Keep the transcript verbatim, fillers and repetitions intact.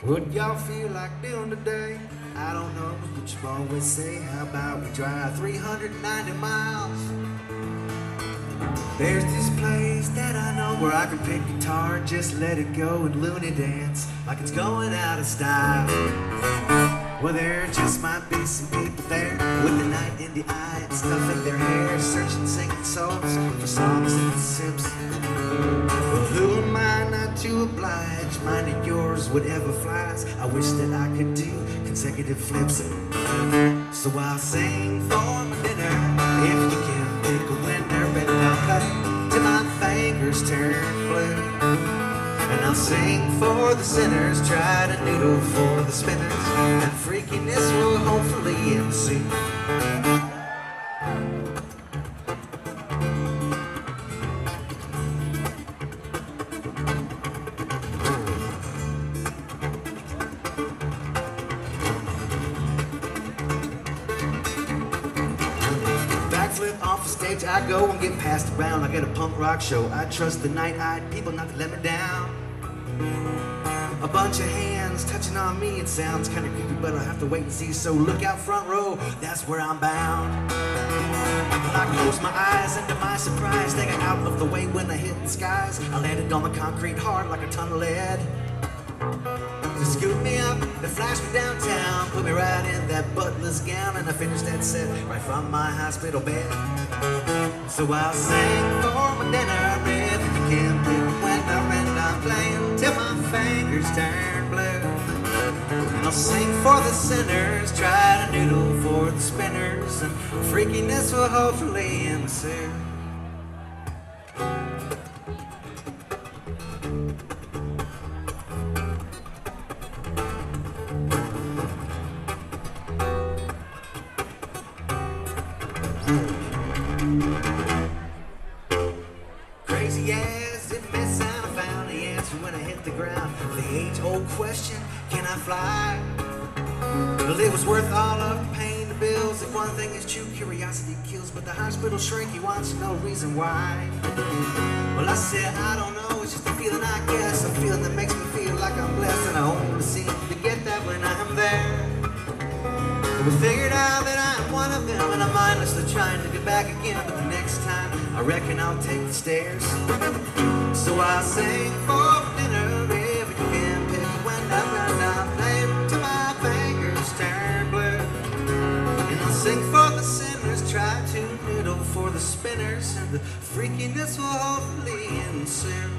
What y'all feel like doing today? I don't know, but you always say, how about we drive three hundred ninety miles? There's this place that I know where I can pick guitar, just let it go and loony dance like it's going out of style. Well, there just might be some people there with the night in the eye and stuff in their hair, searching, singing souls for songs and sips. Well, who am I not to oblige? Mine and yours, whatever flies. I wish that I could do consecutive flips. So I'll sing for my dinner. If you can pick a winner, better not play till my fingers turn blue. And I'll sing for the sinners, try to noodle for the spinners, and freakiness will hopefully ensue. Backflip off the stage I go and get passed around like at a punk rock show. I trust the night-eyed people not to let me down. A bunch of hands touching on me, it sounds kinda creepy, but I'll have to wait and see. So look out front row, that's where I'm bound. I close my eyes and to my surprise, they got out of the way when I hit the skies. I landed on the concrete hard like a ton of lead. They scooped me up, they flashed me downtown, put me right in that butler's gown, and I finished that set right from my hospital bed. So I'll sing for my dinner if you can pick when I'm and I'm playing till my fingers turn blue. And I'll sing for the sinners, try to noodle for the spinners, and freakiness will hopefully ensue. Crazy as it may sound, I found the answer when I hit the ground. The age-old question, can I fly? Well, it was worth all of the pain, the bills. If one thing is true, curiosity kills, but the hospital shrink, he wants to know the reason why. Well, I said, I don't know, it's just a feeling, I guess. A feeling that makes me feel like I'm blessed, and I only seem to get that when I'm there. We figured out that I'm one of them, and I'm mindlessly trying to get back again. But the next time, I reckon I'll take the stairs. So I'll sing for dinner if you can pick when I'm and I'm playing till my fingers turn blue. And I'll sing for the sinners, try to noodle for the spinners, and the freakiness will hopefully ensue.